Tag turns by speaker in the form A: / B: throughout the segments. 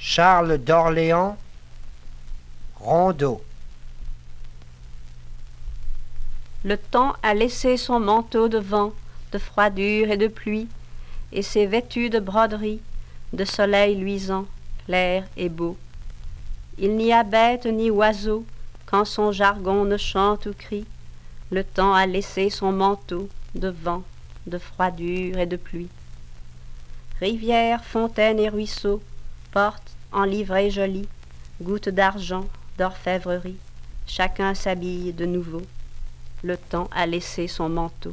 A: Charles d'Orléans, Rondeau.
B: Le temps a laissé son manteau de vent, de froidure et de pluie, et s'est vêtu de broderies, de soleil luisant, clair et beau. Il n'y a bête ni oiseau, quand son jargon ne chante ou crie. Le temps a laissé son manteau de vent, de froidure et de pluie. Rivières, fontaines et ruisseaux portent en livrée jolie gouttes d'argent, d'orfèvrerie. Chacun s'habille de nouveau. Le temps a laissé son manteau.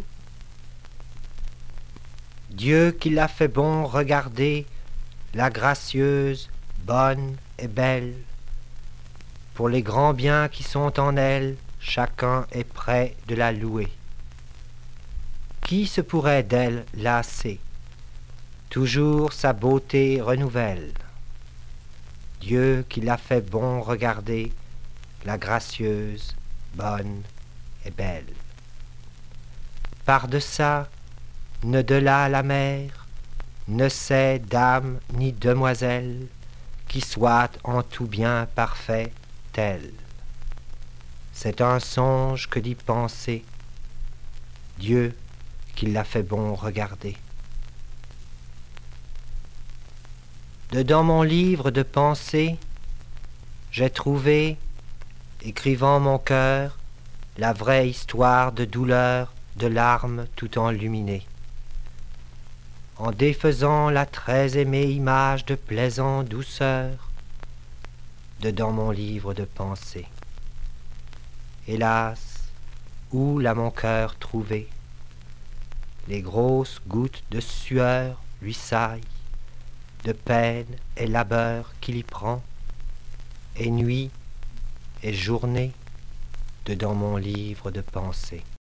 A: Dieu qui l'a fait bon regarder, la gracieuse, bonne et belle. Pour les grands biens qui sont en elle, chacun est prêt de la louer. Qui se pourrait d'elle lasser? Toujours sa beauté renouvelle. Dieu qui l'a fait bon regarder, la gracieuse, bonne et belle. Par-deçà, ne de là la mer, ne sait dame ni demoiselle, qui soit en tout bien parfait telle. C'est un songe que d'y penser, Dieu qui l'a fait bon regarder. Dedans mon livre de pensées, j'ai trouvé, écrivant mon cœur, la vraie histoire de douleur, de larmes tout enluminées. En défaisant la très aimée image de plaisant douceur, dedans mon livre de pensées. Hélas, où l'a mon cœur trouvé? Les grosses gouttes de sueur lui saillent, de peine et labeur qu'il y prend, et nuit et journée dedans mon livre de pensées.